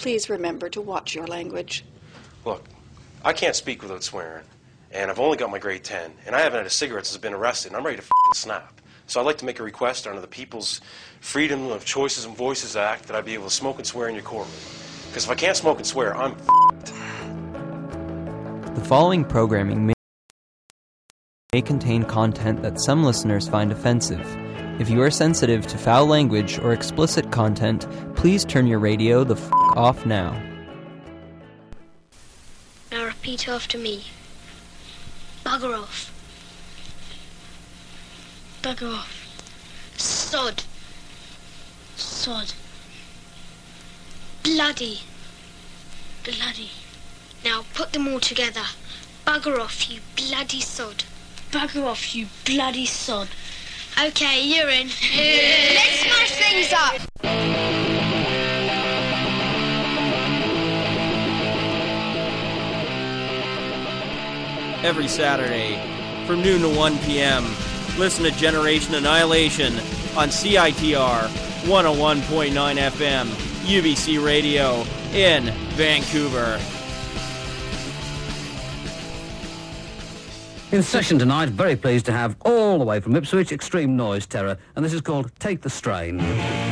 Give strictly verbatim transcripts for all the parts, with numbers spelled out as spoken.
Please remember to watch your language. Look, I can't speak without swearing, and I've only got my grade ten, and I haven't had a cigarette since I've been arrested, and I'm ready to f***ing snap. So I'd like to make a request under the People's Freedom of Choices and Voices Act that I be able to smoke and swear in your courtroom. Because if I can't smoke and swear, I'm f***ed. The following programming may may contain content that some listeners find offensive. If you are sensitive to foul language or explicit content, please turn your radio the f*** off now. Now repeat after me. Bugger off. Bugger off. Sod. Sod. Bloody. Bloody. Now put them all together. Bugger off, you bloody sod. Bugger off, you bloody sod. Okay, you're in. Let's smash things up. Every Saturday from noon to one p.m. Listen to Generation Annihilation on C I T R one oh one point nine F M, U B C Radio in Vancouver. In session tonight, very pleased to have all the way from Ipswich, Extreme Noise Terror, and this is called Take the Strain.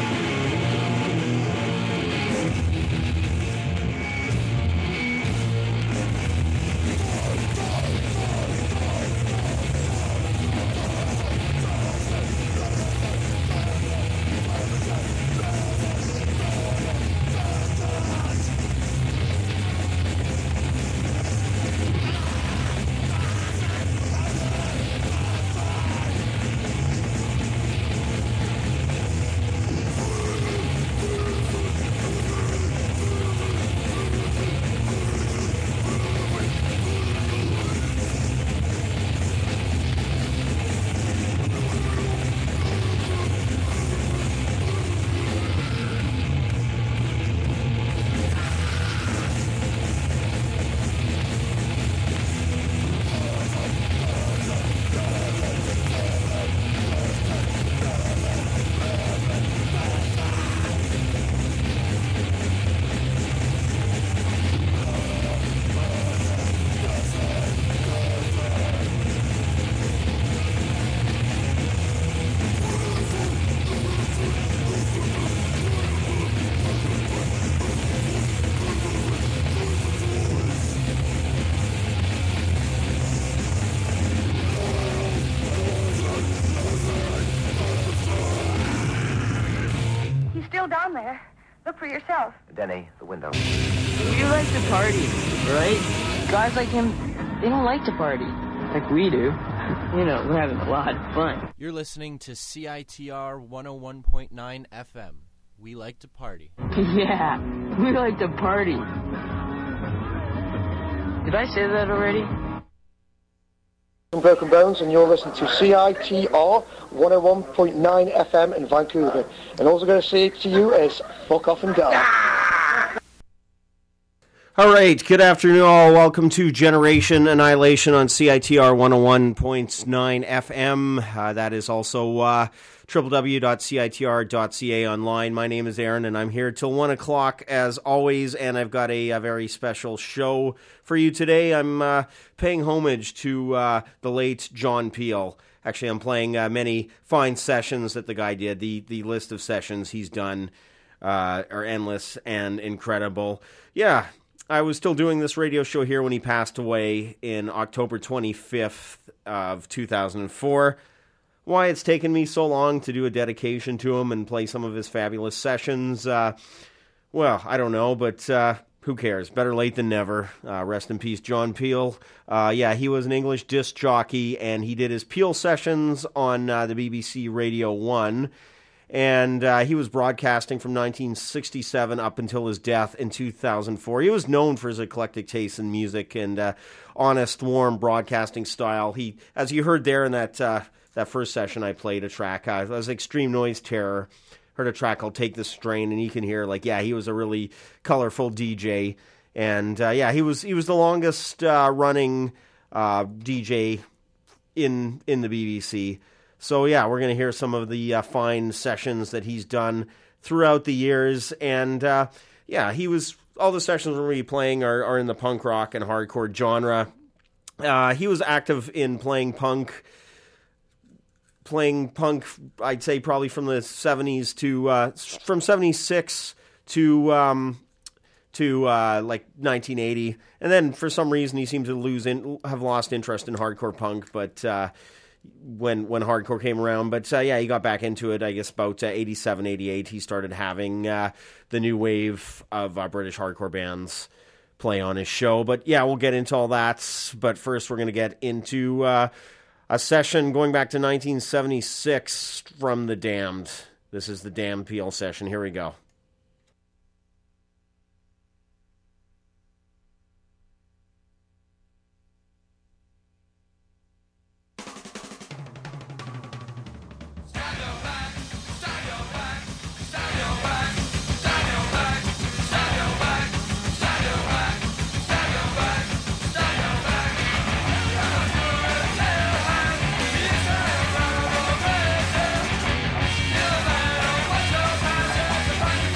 Down there. Look for yourself. Denny, the window. We like to party, right? Guys like him, they don't like to party like we do. You know, we're having a lot of fun. You're listening to C I T R one oh one point nine F M. We like to party. Yeah, we like to party. Did I say that already? I'm Broken Bones, and you're listening to C I T R one oh one point nine F M in Vancouver. And all I'm going to say to you is, fuck off and die. All right, good afternoon all. Welcome to Generation Annihilation on C I T R one oh one point nine F M. Uh, that is also uh, w w w dot c i t r dot c a online. My name is Aaron, and I'm here till one o'clock as always, and I've got a, a very special show for you today. I'm uh, paying homage to uh, the late John Peel. Actually, I'm playing uh, many fine sessions that the guy did. The, the list of sessions he's done uh, are endless and incredible. Yeah, I was still doing this radio show here when he passed away in October twenty-fifth of two thousand four. Why it's taken me so long to do a dedication to him and play some of his fabulous sessions, uh, well, I don't know, but uh, who cares? Better late than never. Uh, rest in peace, John Peel. Uh, yeah, he was an English disc jockey, and he did his Peel sessions on uh, the B B C Radio one, and uh, he was broadcasting from nineteen sixty-seven up until his death in two thousand four. He was known for his eclectic taste in music and uh, honest, warm broadcasting style. He, as you heard there in that uh, that first session I played a track, uh, it was Extreme Noise Terror. Heard a track called Take the Strain, and you can hear, like, yeah, he was a really colorful D J. And, uh, yeah, he was he was the longest uh, running uh, D J in in the B B C. So, yeah, we're going to hear some of the uh, fine sessions that he's done throughout the years. And, uh, yeah, he was, all the sessions we're going to be playing are, are in the punk rock and hardcore genre. Uh, he was active in playing punk, playing punk, I'd say probably from the seventies to, uh, from seventy-six to, um, to, uh, like nineteen eighty. And then for some reason he seemed to lose in, have lost interest in hardcore punk, but, uh, when, when hardcore came around. But, uh, yeah, he got back into it, I guess, about uh, eighty-seven, eighty-eight. He started having, uh, the new wave of, uh, British hardcore bands play on his show. But yeah, we'll get into all that. But first we're going to get into uh, a session going back to nineteen seventy-six from The Damned. This is the Damned Peel session. Here we go. Bye.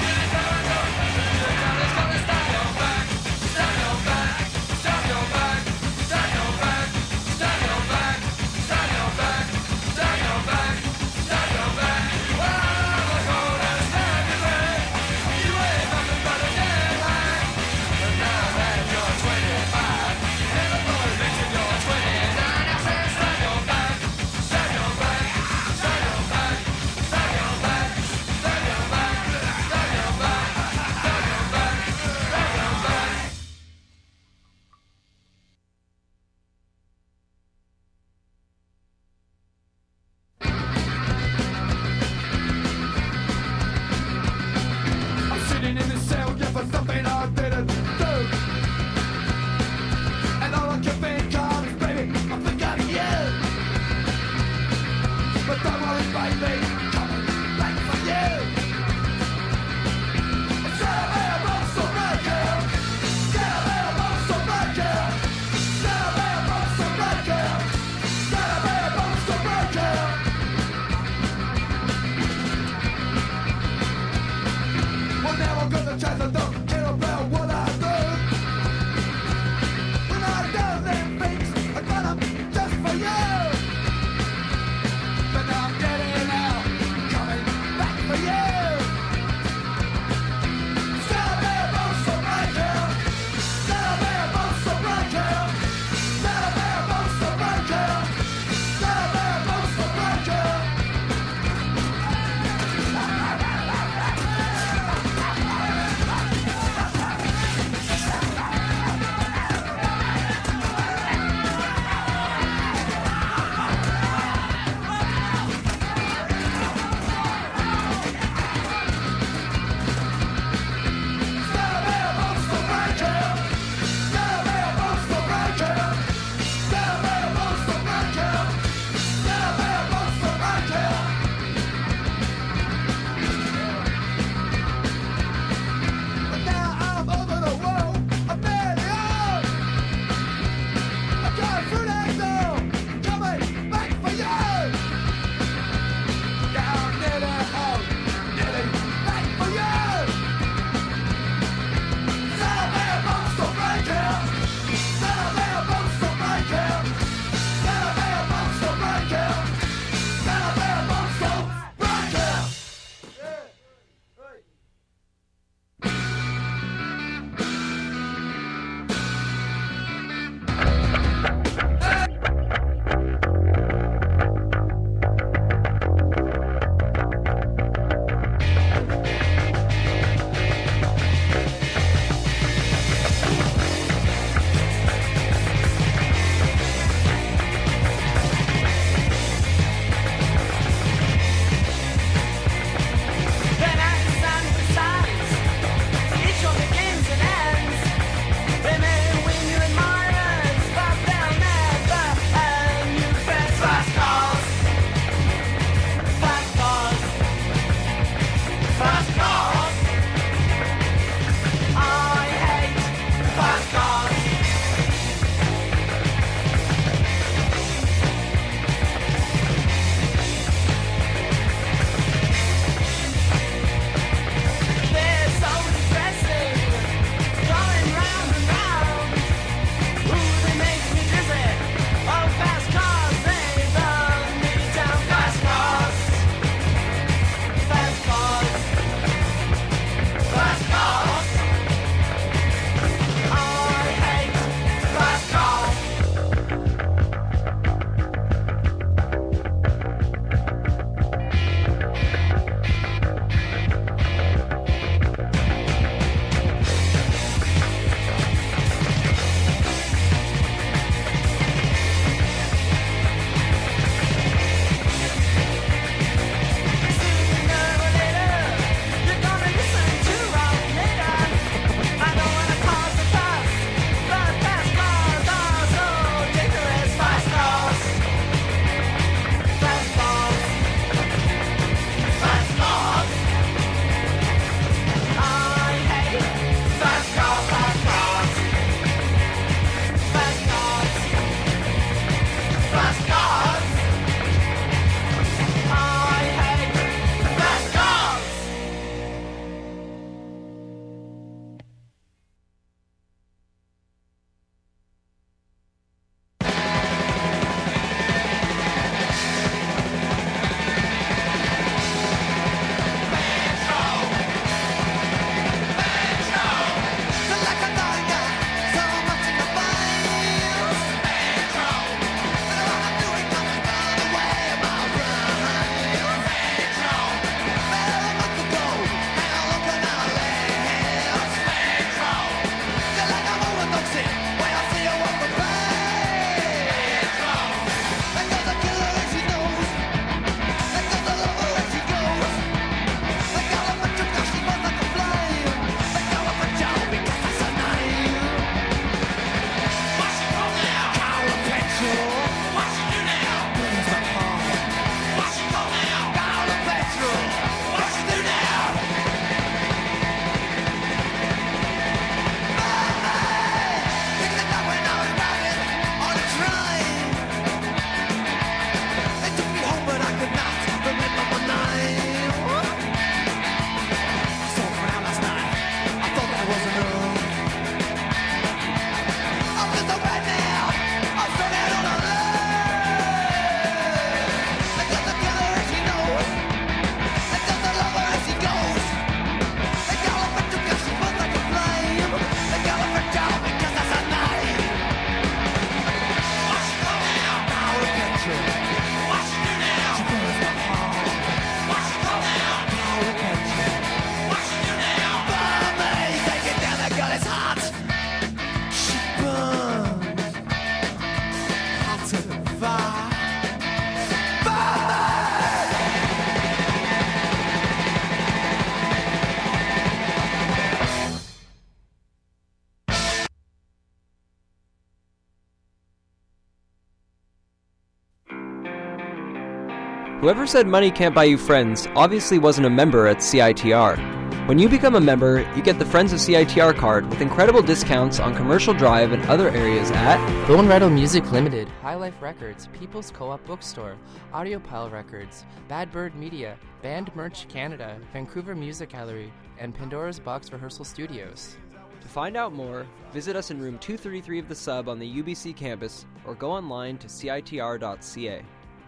Whoever said money can't buy you friends obviously wasn't a member at C I T R. When you become a member, you get the Friends of C I T R card with incredible discounts on Commercial Drive and other areas at Bone Rattle Music Limited, High Life Records, People's Co-op Bookstore, Audiopile Records, Bad Bird Media, Band Merch Canada, Vancouver Music Gallery, and Pandora's Box Rehearsal Studios. To find out more, visit us in room two thirty-three of the Sub on the U B C campus or go online to C I T R dot C A.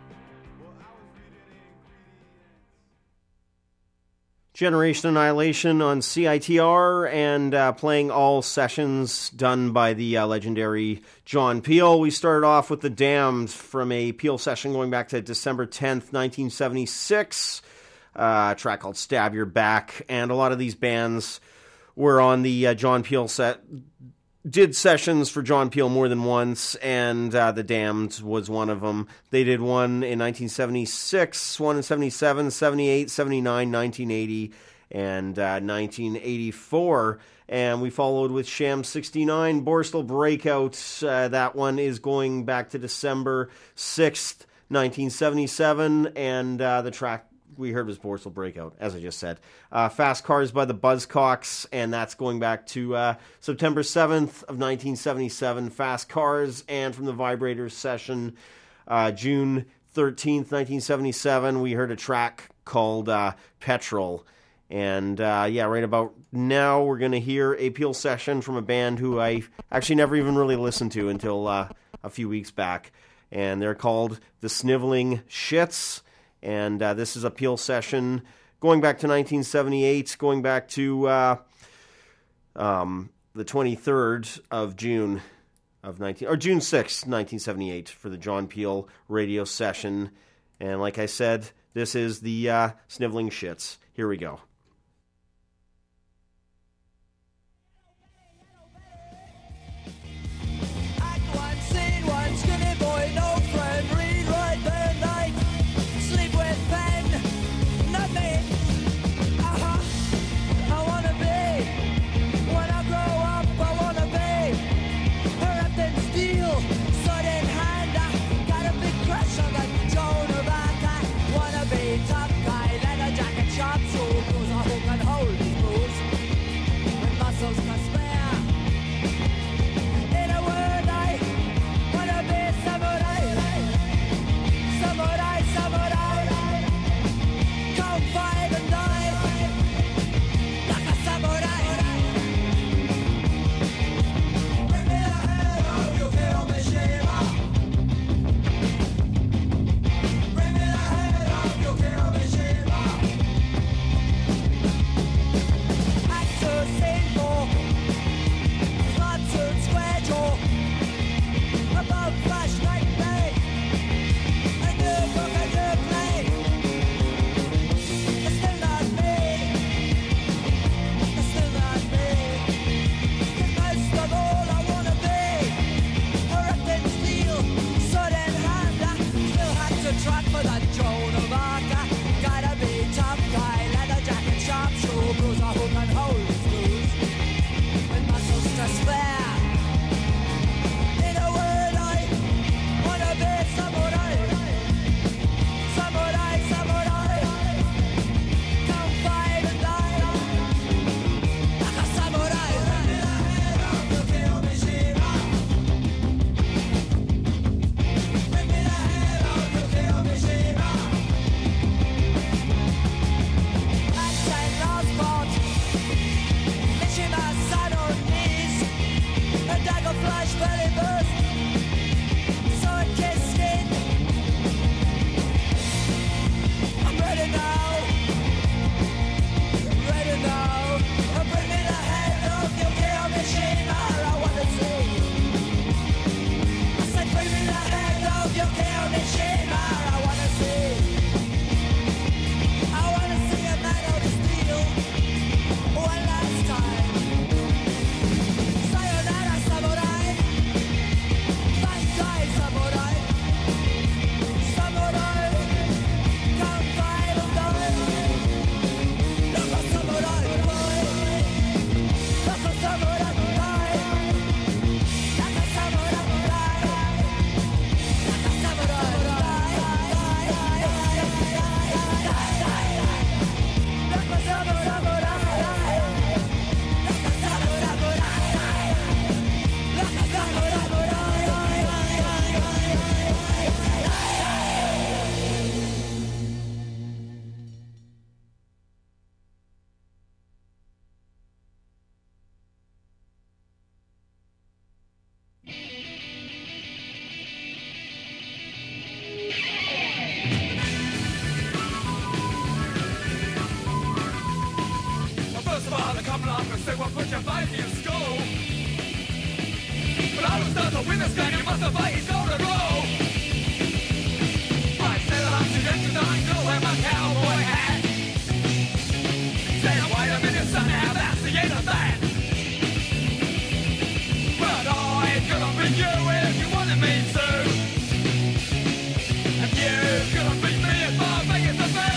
Generation Annihilation on C I T R, and uh, playing all sessions done by the uh, legendary John Peel. We started off with The Damned from a Peel session going back to December tenth, nineteen seventy-six. Uh, a track called Stab Your Back, and a lot of these bands were on the uh, John Peel set, did sessions for John Peel more than once, and uh, The Damned was one of them. They did one in nineteen seventy-six, one in seventy-seven, seventy-eight, seventy-nine, nineteen eighty, and uh, nineteen eighty-four. And we followed with Sham sixty-nine, Borstal Breakout. Uh, that one is going back to December sixth, nineteen seventy-seven, and uh, the track we heard was Borstal Breakout, as I just said. Uh, Fast Cars by the Buzzcocks, and that's going back to uh, September seventh of nineteen seventy-seven. Fast Cars, and from the Vibrators session, uh, June thirteenth, nineteen seventy-seven, we heard a track called uh, Petrol. And uh, yeah, right about now we're going to hear a Peel session from a band who I actually never even really listened to until uh, a few weeks back. And they're called The Sniveling Shits. And uh, this is a Peel session going back to nineteen seventy-eight, going back to uh, um, the twenty-third of June of nineteen or June sixth, nineteen seventy-eight, for the John Peel radio session. And like I said, this is the uh, Sniveling Shits. Here we go. Tough guy, leather jacket, sharp shoe, goes say, well, put your baby in school. But all of a sudden, the winner's game, you must obey his golden rule. I said that I'm too young to die, go wear my cowboy hat. Say, wait a minute, son, now that's the end of that. But I could have been you if you wanted me to. And you could have been me if I make it to be.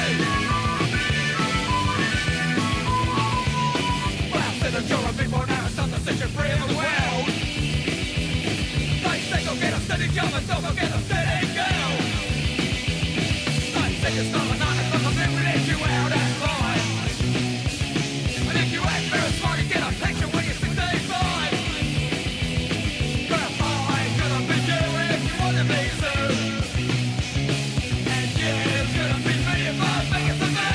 Well, said that you're a big boy now, it's time to set you free of the world. They say go get a steady job and don't go get a steady girl. They say it's not a nine o'clock, I'm never let you out at five. And if you act very smart, you get a pension when you're sixty-five. But I could have been you if you wanted me to. And you could have been me if I make it to me.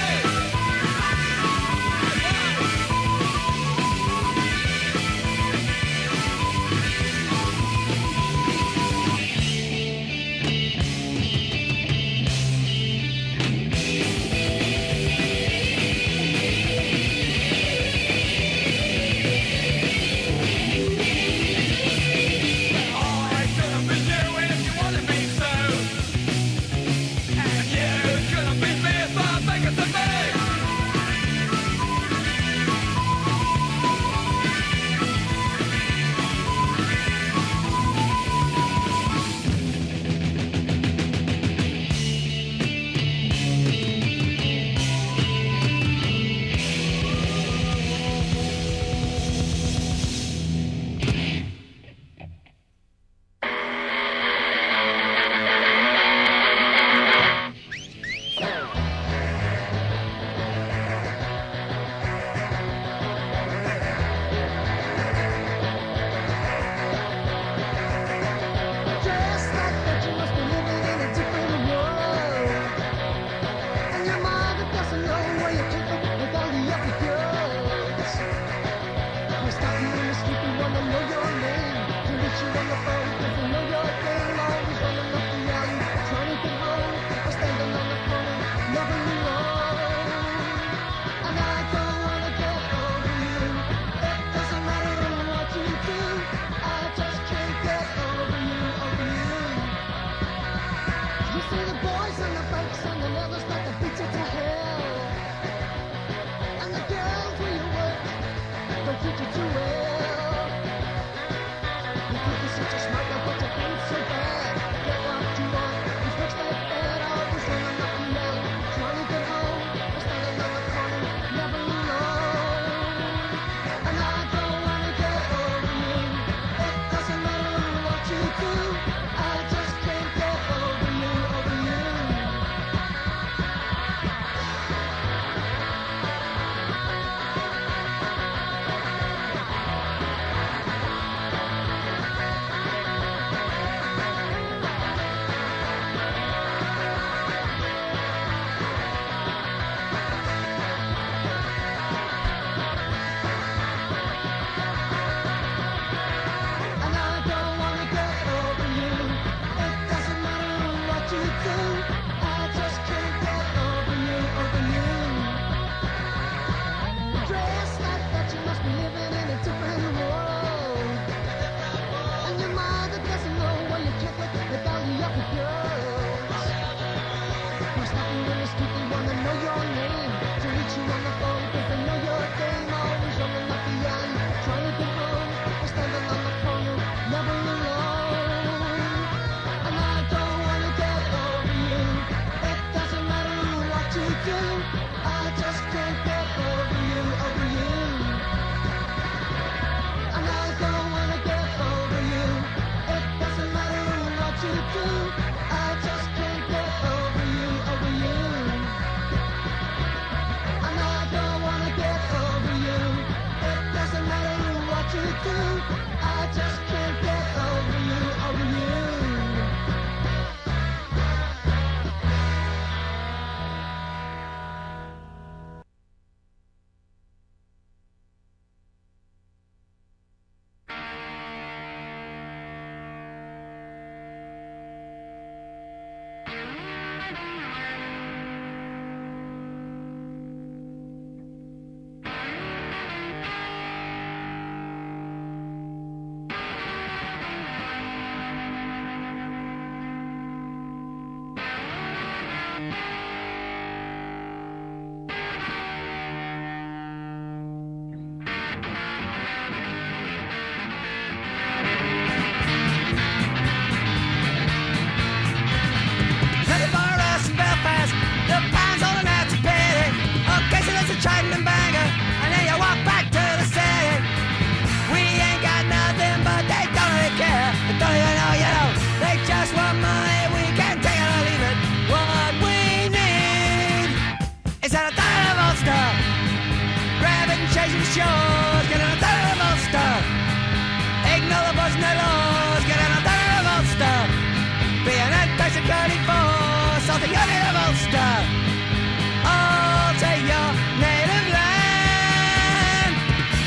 shores, get an alternative Ulster. Ignore the buzz and the laws, get an alternative Ulster. Be an anti-security force of the Union of Ulster. Alter your native land.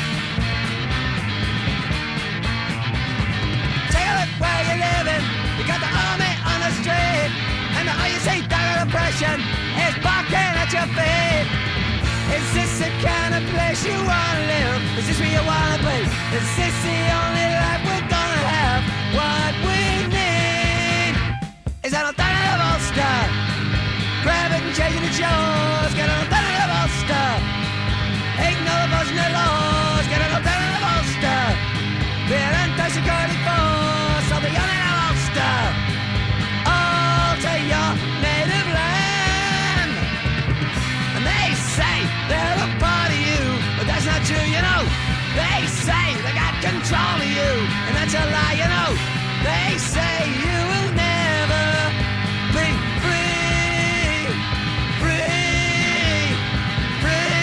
Take a look where you're living. You got the army on the street, and the I U C dagger oppression is barking at your feet. Is this the kind of place you wanna live? Is this where you wanna be? Is this the only life we're gonna have? What we need is an alternative Ulster. Grab it and change it at yours. Get an alternative Ulster. Ignore the buzz and the laws. Get an alternative Ulster. Be an anti-security force of the Union of Ulster. Alter your native land. And they say they're a part of you, but that's not true, you know. They say they got control of you, and that's a lie, you know. They say you will never be free, free, free.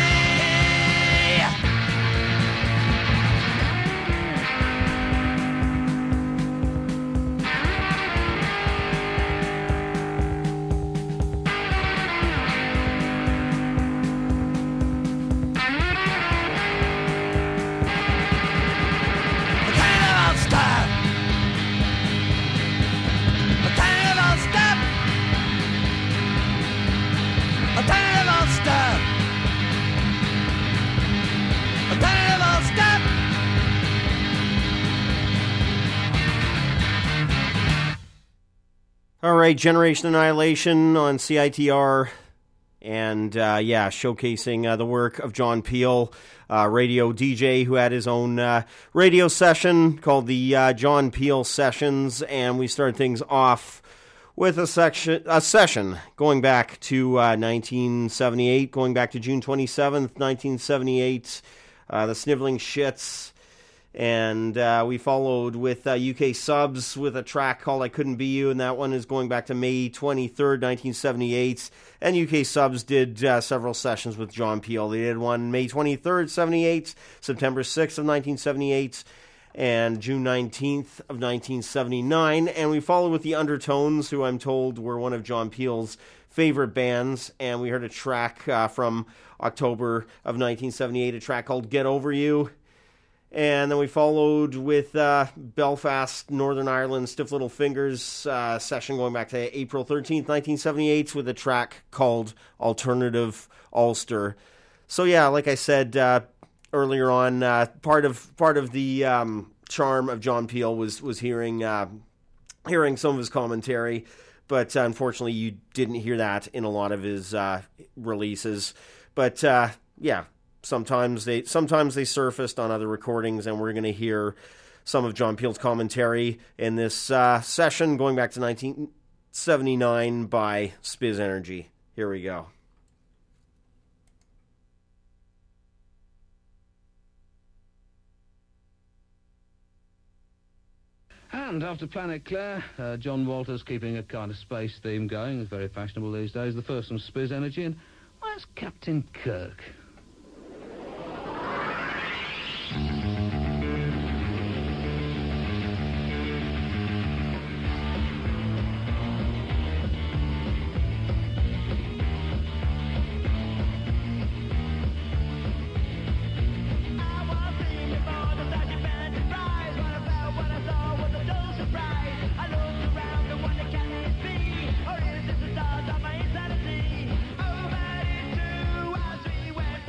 All right, Generation Annihilation on C I T R, and uh, yeah, showcasing uh, the work of John Peel, uh, radio D J who had his own uh, radio session called the uh, John Peel Sessions, and we started things off with a section, a session going back to uh, nineteen seventy-eight, going back to June twenty-seventh, nineteen seventy-eight, uh, the Sniveling Shits. And uh, we followed with uh, U K Subs with a track called I Couldn't Be You, and that one is going back to May twenty-third, nineteen seventy-eight. And U K Subs did uh, several sessions with John Peel. They did one May twenty-third, seventy-eight, September sixth of nineteen seventy-eight, and June nineteenth of nineteen seventy-nine. And we followed with the Undertones, who I'm told were one of John Peel's favorite bands. And we heard a track uh, from October of nineteen seventy-eight, a track called Get Over You. And then we followed with uh, Belfast, Northern Ireland, Stiff Little Fingers uh, session going back to April thirteenth, nineteen seventy-eight, with a track called Alternative Ulster. So yeah, like I said uh, earlier on, uh, part of part of the um, charm of John Peel was was hearing uh, hearing some of his commentary, but uh, unfortunately you didn't hear that in a lot of his uh, releases. But uh, yeah. Sometimes they sometimes they surfaced on other recordings, and we're going to hear some of John Peel's commentary in this uh, session going back to nineteen seventy-nine by Spiz Energy. Here we go. And after Planet Claire, uh, John Walters keeping a kind of space theme going. It's very fashionable these days. The first from Spiz Energy, and where's Captain Kirk? Over into as we went.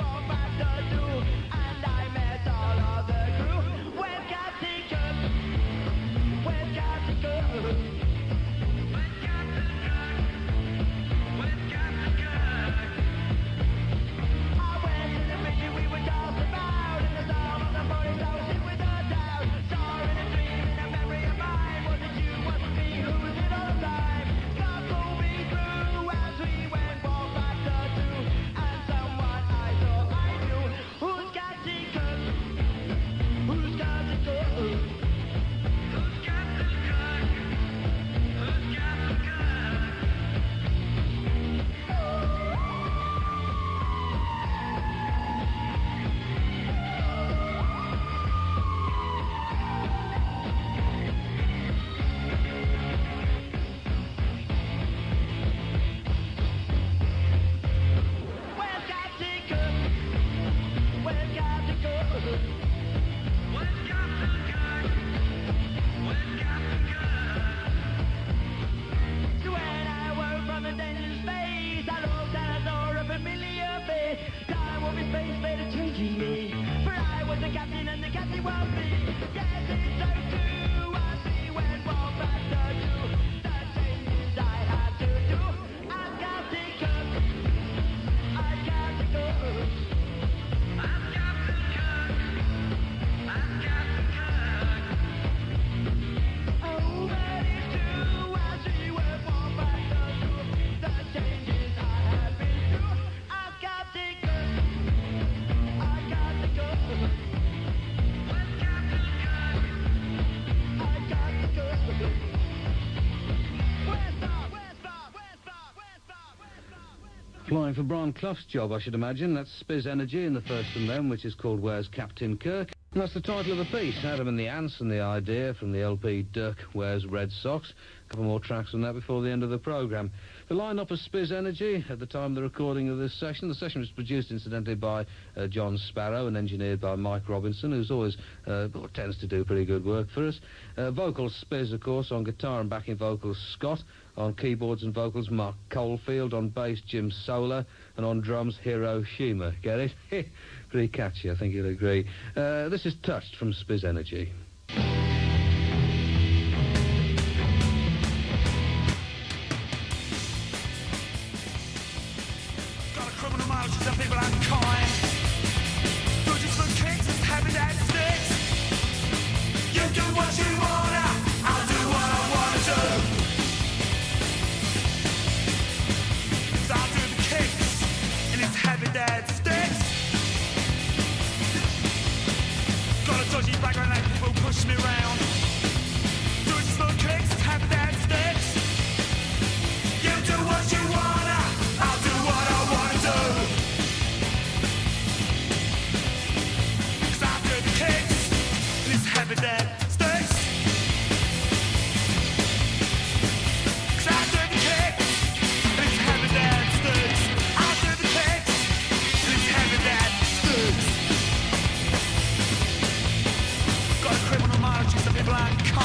Flying for Brian Clough's job, I should imagine. That's Spiz Energy in the first from them, which is called Where's Captain Kirk? And that's the title of the piece, Adam and the Ants and the Idea from the L P Dirk Wears Red Socks. A couple more tracks from that before the end of the programme. The line-up of Spiz Energy at the time of the recording of this session. The session was produced, incidentally, by uh, John Sparrow and engineered by Mike Robinson, who's always uh, well, tends to do pretty good work for us. Uh, vocals Spiz, of course, on guitar and backing vocals Scott. On keyboards and vocals, Mark Coalfield. On bass, Jim Solar. And on drums, Hiro Shima. Get it? Pretty catchy, I think you'll agree. Uh, this is Touched from Spiz Energy. Got a criminal mind, she's a people unkind. Dodges for kicks, it's happy that sticks. You do what you wanna, I'll do what I wanna do. So I'll do the kicks, and it's happy that sticks. Got a dodgy background and people push me round. Dodges for kicks, it's happy that sticks. You do what you wanna, I'll do what I wanna do. Cause I do the kicks, and it's happy that sticks. Cause I do the kicks, and it's happy that sticks. I do the kicks, and it's happy that sticks. Got a criminal mind, she's a people unkind.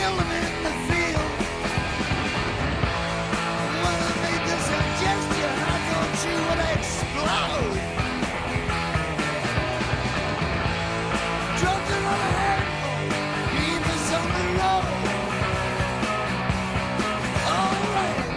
kill them in the field. When I made the suggestion, I thought you would explode. Dropped it on a handful, leave us on the road. Alright.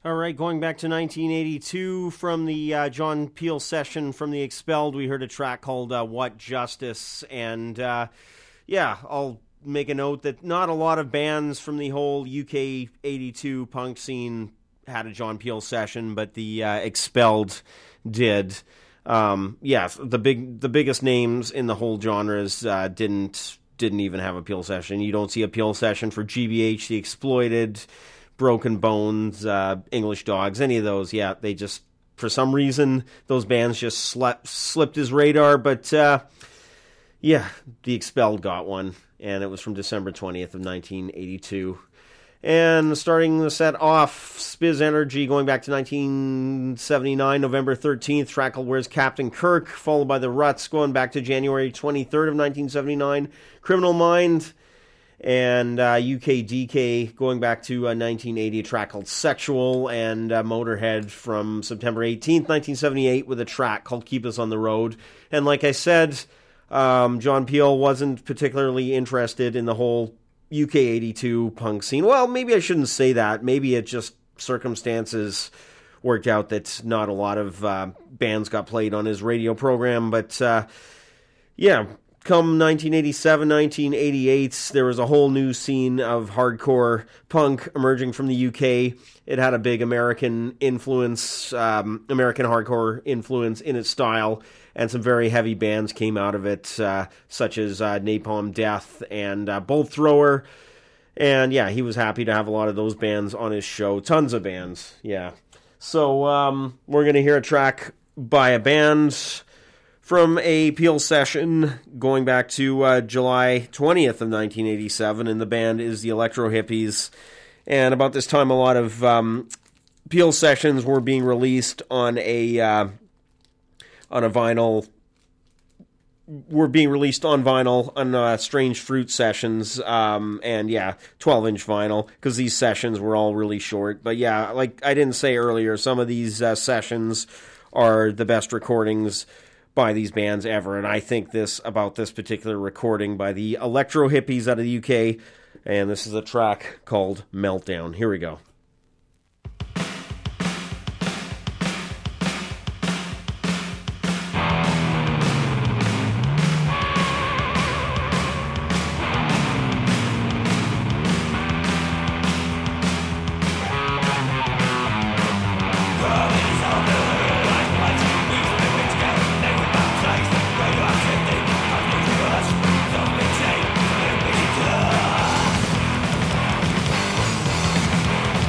All right, going back to nineteen eighty-two, from the uh, John Peel session from The Expelled, we heard a track called uh, What Justice, and uh, yeah, I'll make a note that not a lot of bands from the whole U K eighty-two punk scene had a John Peel session, but the uh, Expelled did. Um, yeah, the big, the biggest names in the whole genres uh, didn't didn't even have a Peel session. You don't see a Peel session for G B H, The Exploited, Broken Bones, uh, English Dogs, any of those. Yeah, they just, for some reason, those bands just slept, slipped his radar. But uh, yeah, The Expelled got one, and it was from December twentieth of nineteen eighty-two. And starting the set off, Spiz Energy, going back to nineteen seventy-nine, November thirteenth, track called Where's Captain Kirk, followed by The Ruts, going back to January twenty-third of nineteen seventy-nine, Criminal Mind, and uh, U K D K, going back to uh, nineteen eighty, a track called Sexual, and uh, Motorhead from September eighteenth, nineteen seventy-eight, with a track called Keep Us on the Road. And like I said, um, John Peel wasn't particularly interested in the whole U K eighty-two punk scene. Well, maybe I shouldn't say that. Maybe it just circumstances worked out that not a lot of uh, bands got played on his radio program. But uh, yeah, come nineteen eighty-seven, nineteen eighty-eight, there was a whole new scene of hardcore punk emerging from the U K. It had a big American influence, um, American hardcore influence in its style, and some very heavy bands came out of it, uh, such as uh, Napalm Death and uh, Bolt Thrower. And yeah, he was happy to have a lot of those bands on his show. Tons of bands, yeah. So um, we're going to hear a track by a band from a Peel session going back to uh, July twentieth of nineteen eighty-seven, and the band is the Electro Hippies. And about this time, a lot of um, Peel sessions were being released on a uh, on a vinyl. Were being released on vinyl on uh, Strange Fruit sessions, um, and yeah, twelve-inch vinyl, because these sessions were all really short. But yeah, like I didn't say earlier, some of these uh, sessions are the best recordings by these bands ever, and I think this about this particular recording by the Electro Hippies out of the U K, and this is a track called Meltdown. Here we go. We'll be right back.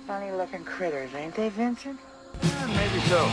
Funny-looking critters, ain't they, Vincent? Yeah, maybe so.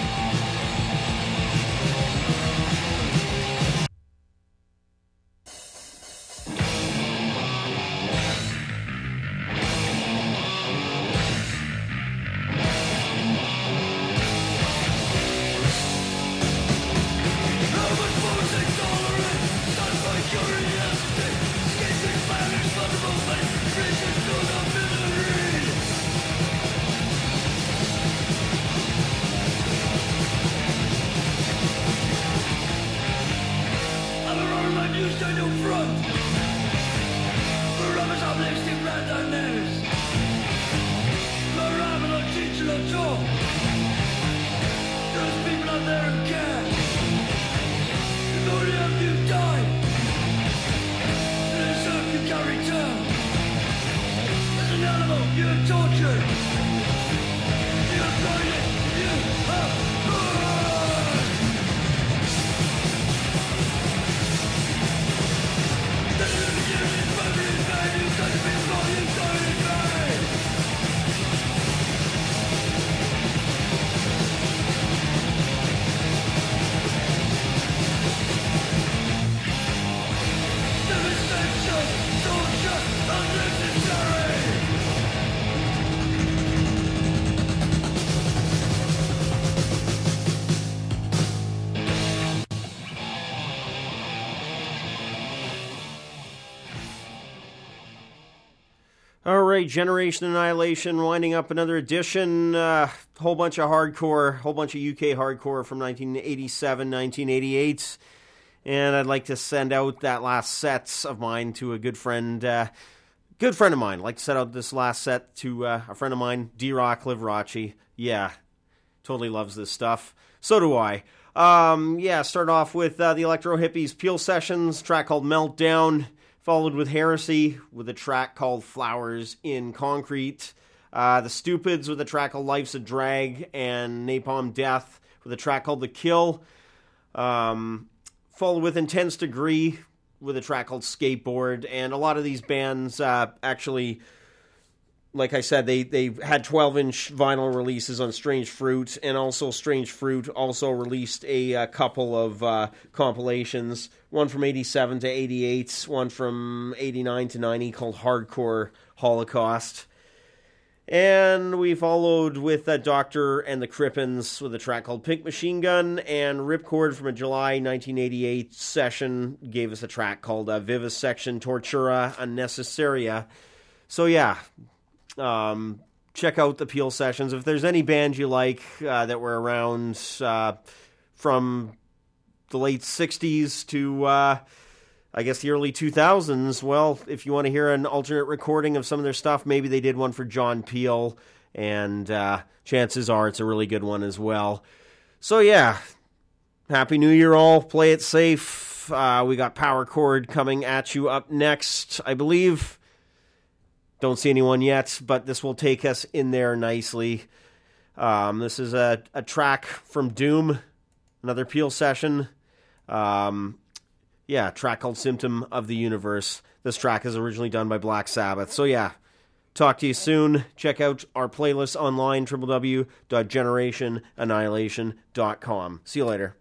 All right, Generation Annihilation winding up another edition. Uh, whole bunch of hardcore, whole bunch of U K hardcore from nineteen eighty-seven, nineteen eighty-eight. And I'd like to send out that last set of mine to a good friend, uh, good friend of mine. I'd like to send out this last set to uh, a friend of mine, D-Rock Liverace. Yeah, totally loves this stuff. So do I. Um, yeah, start off with uh, the Electro Hippies Peel Sessions, track called Meltdown. Followed with Heresy with a track called Flowers in Concrete. Uh, the Stupids with a track called Life's a Drag. And Napalm Death with a track called The Kill. Um, followed with Intense Degree with a track called Skateboard. And a lot of these bands uh, actually, like I said, they, they had twelve-inch vinyl releases on Strange Fruit. And also Strange Fruit also released a, a couple of uh, compilations. One from eighty-seven to eighty-eight, one from eighty-nine to ninety called Hardcore Holocaust. And we followed with uh, Doctor and the Crippins with a track called Pink Machine Gun, and Ripcord from a July nineteen eighty-eight session gave us a track called uh, Vivisection Tortura Unnecessaria. So yeah, um, check out the Peel Sessions. If there's any band you like uh, that were around uh, from the late sixties to, uh, I guess, the early two thousands. Well, if you want to hear an alternate recording of some of their stuff, maybe they did one for John Peel, and uh, chances are it's a really good one as well. So, yeah, Happy New Year all. Play it safe. Uh, we got Power Chord coming at you up next, I believe. Don't see anyone yet, but this will take us in there nicely. Um, this is a, a track from Doom, another Peel session. Um, yeah, a track called Symptom of the Universe. This track is originally done by Black Sabbath. So yeah, talk to you soon. Check out our playlist online, w w w dot generation annihilation dot com. See you later.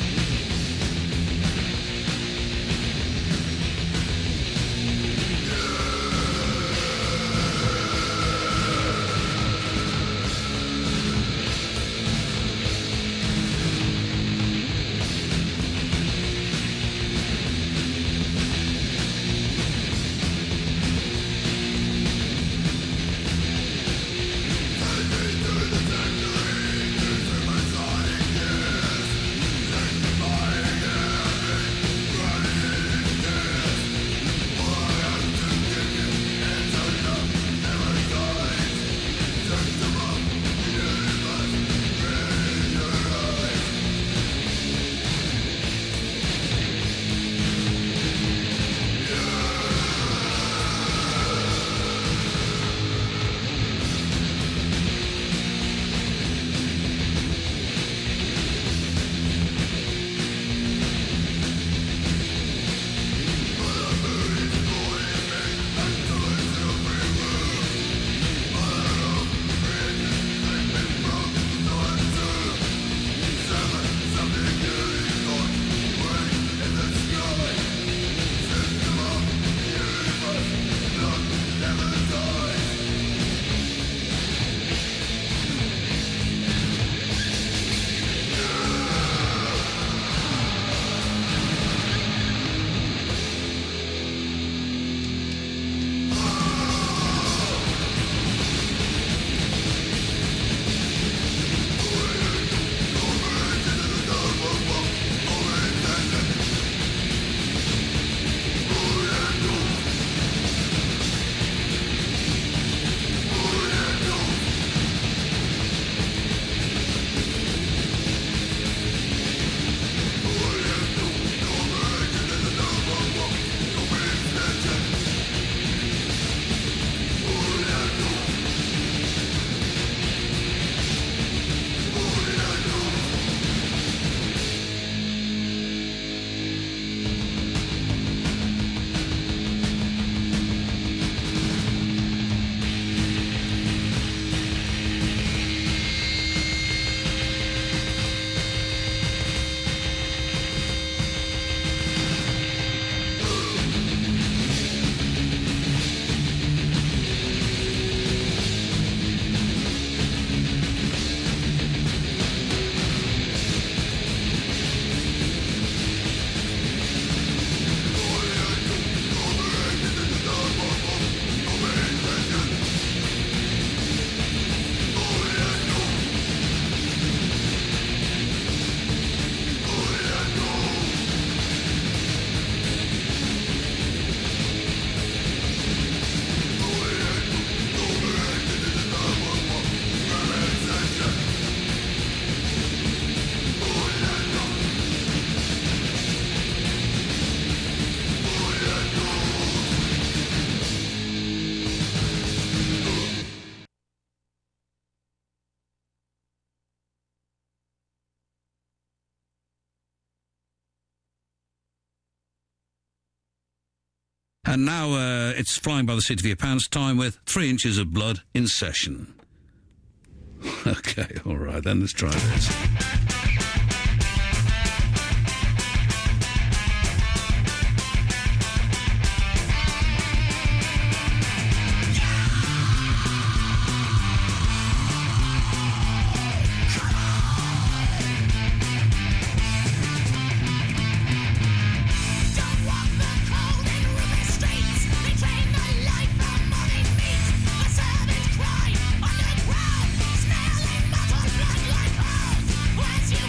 Yeah. And now uh, it's flying by the seat of your pants time with Three Inches of Blood in session. Okay, all right, then let's try this. Once you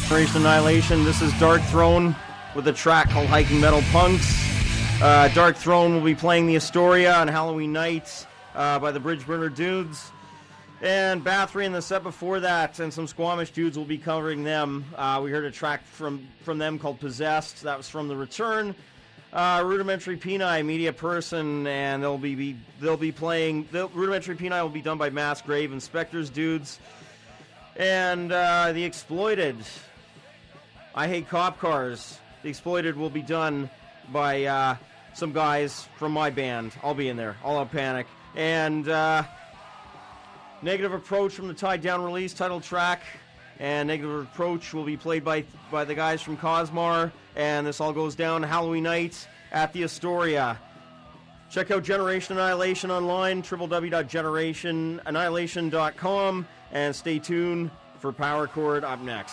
Generation Annihilation. This is Dark Throne with a track called Hiking Metal Punks. Uh, Dark Throne will be playing the Astoria on Halloween night uh, by the Bridgeburner Dudes. And Bathory in the set before that, and some Squamish dudes will be covering them. Uh, we heard a track from, from them called Possessed. That was from The Return. Uh, Rudimentary Peni, media person, and they'll be, be they'll be playing. They'll, Rudimentary Peni will be done by Mass Grave and Spectres dudes. And uh, The Exploited, I Hate Cop Cars. The Exploited will be done by uh, some guys from my band. I'll be in there. All Out Panic. And uh, Negative Approach from the Tied Down release, title track. And Negative Approach will be played by by the guys from Cosmar. And this all goes down Halloween night at the Astoria. Check out Generation Annihilation online, w w w dot generation annihilation dot com. And stay tuned for Power Chord up next.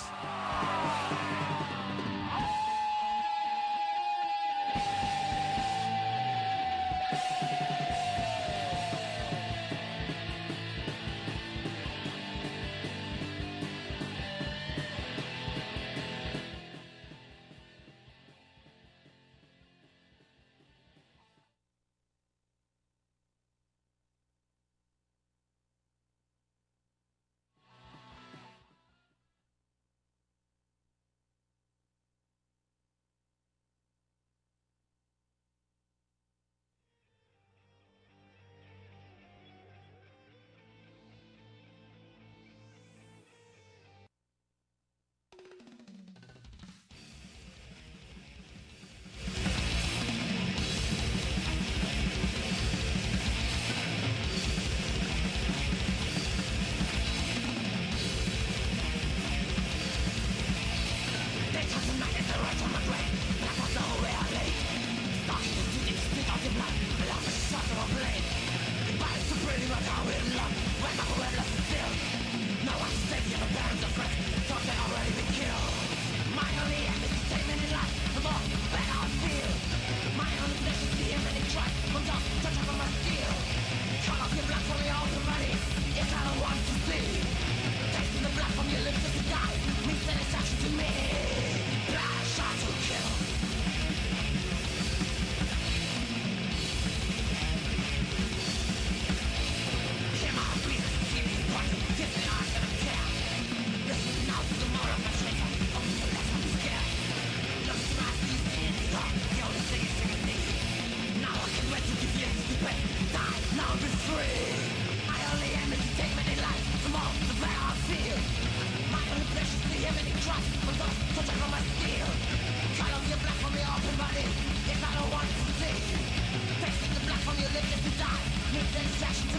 Satisfaction